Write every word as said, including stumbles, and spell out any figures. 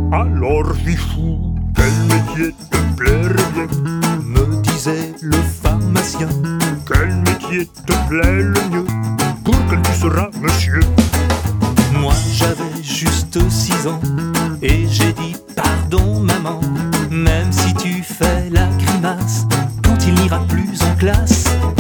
Alors Fichou, quel métier te plairait bien? Me disait le pharmacien. Quel métier te plaît le mieux? Pour quel tu seras monsieur? Moi j'avais juste six ans et j'ai dit pardon maman, même si tu fais la grimace quand il n'ira plus en classe.